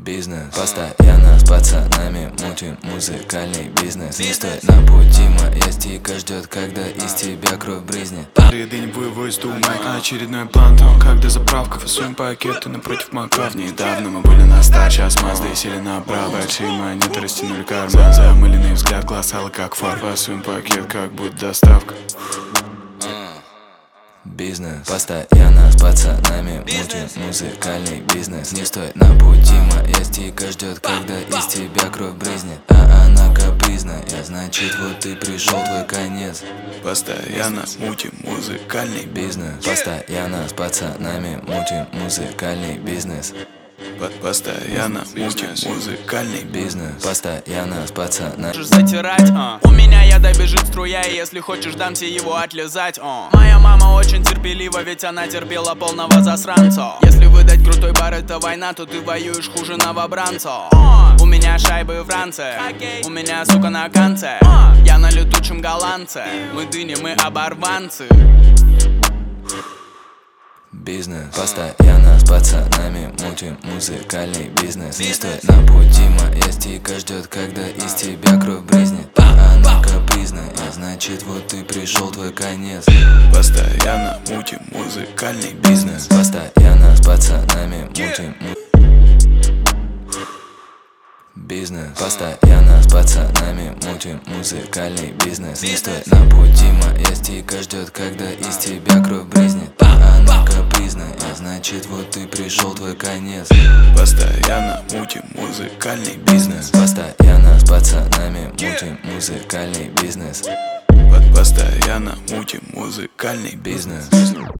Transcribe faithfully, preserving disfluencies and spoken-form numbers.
Бизнес. Постоянно с пацанами мутим музыкальный бизнес. Не стой на пути, моя стика ждет, когда из тебя кровь брызнет. Ряды не вывоз, думай, очередной план там, когда заправка, фасуем пакеты напротив макав. Недавно мы были на старт, сейчас Мазды сели направо. Большие монеты растянули карман, замыленный взгляд, глаз алый как фар. Фасуем пакет, как будто доставка. Бизнес. Постоянно с пацанами мутим музыкальный бизнес. Не стой на пути, моя стика ждет, когда из тебя кровь брызнет. А она капризная, значит вот и пришел твой конец. Постоянно мутим музыкальный Бизнес. Постоянно с пацанами мутим музыкальный бизнес. Постоянно мутим музыкальный Бизнес. Постоянно с пацанами. Можешь затирать, uh. У меня яда бежит струя, и если хочешь, дамся его отлизать, uh. Моя мама очень терпелива, ведь она терпела полного засранца. Если выдать крутой бар это война, то ты воюешь хуже новобранца. uh. У меня шайбы в ранце, okay. У меня сука на конце, uh. Я на летучем голландце. Мы дыни, мы оборванцы. Бизнес. Постоянно с пацанами мутим музыкальный бизнес. Не стой на пути, моя стика ждет, когда из тебя кровь брызнет. А она капризная, значит вот и пришел твой конец. Постоянно мутим музыкальный бизнес. Постоянно с пацанами мутим Бизнес. Постоянно с пацанами мутим музыкальный бизнес. Не стой на пути, моя стика ждет, когда из тебя кровь брызнет. А она капризная, значит вот и пришел твой конец. Постоянно мутим музыкальный бизнес. Постоянно с пацанами мутим музыкальный бизнес. Постоянно мутим музыкальный Бизнес.